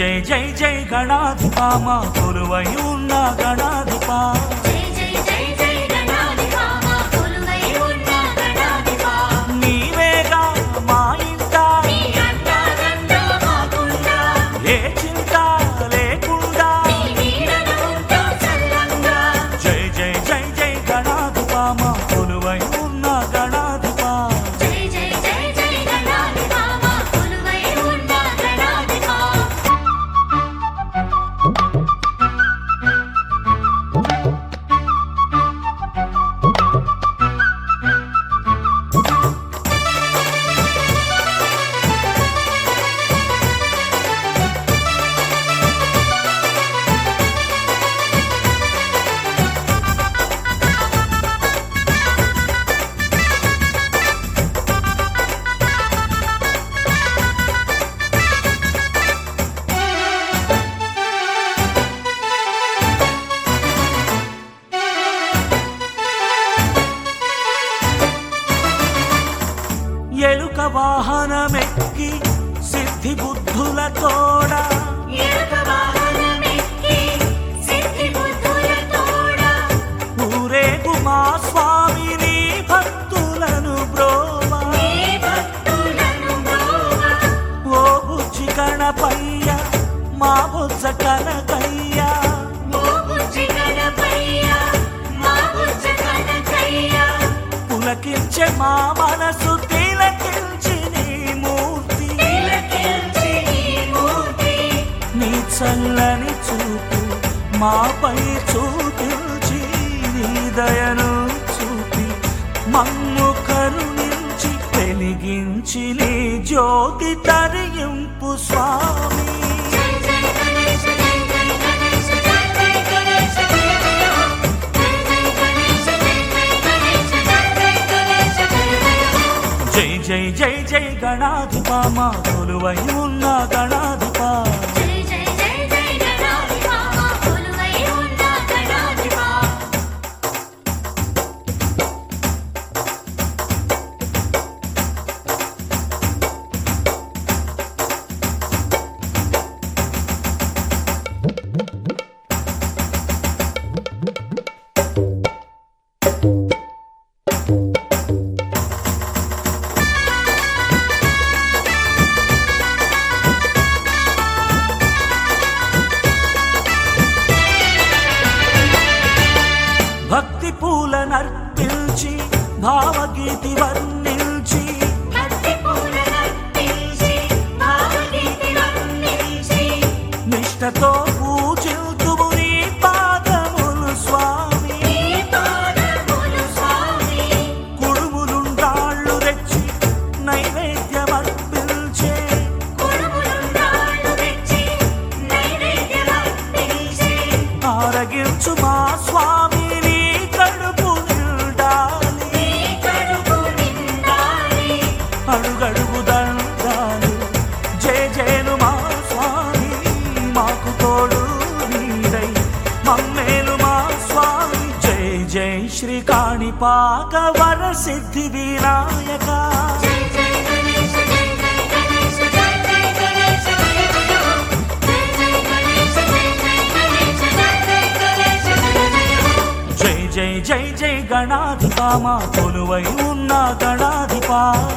జై జై జై గణాధిపా మా కొలువై ఉన్న గణాధిపా నీవేగా మా ఇంట ఏ చింత లేకుండా జై జై జై జై గణాధిపా మా కొలువై ఉన్న గణాధిపా ఎలుక వాహనమెక్కి సిద్ధి బుద్ధుల తోడ ఊరేగు మా స్వామిని భక్తులను బ్రోవా ఓ బుజ్జి గణపయ్య మా బొజ్జ కనకయ్య పులకించే మా మనసు తిలకించి నీ మూర్తి నీ చల్లని చూపు మాపై చూపించి నీ దయను చూపి మమ్ము కరుణించి వెలిగించి నీ జ్యోతి తరింపు స్వామి జై జై జై జై గణాధిపా మా కొలువై ఉన్న గణాధిపా భక్తి పూలనర్పించి భావగీతి వర్ణించి నిష్టతో పూజితుము నీ పాదములు స్వామి కుడుములుండాళ్ళు తెచ్చి నైవేద్యమర్పించే ఆరగించు మా స్వామి అడుగడుగు దండాలు జయ జయను మా స్వామి మాకు తోడు నీడై మమ్మేలు మా స్వామి జయ జయ శ్రీ కాణిపాక వర సిద్ధి వినాయక జై జై జై జై గణాధిపా మా కొలువై ఉన్న గణాధిపా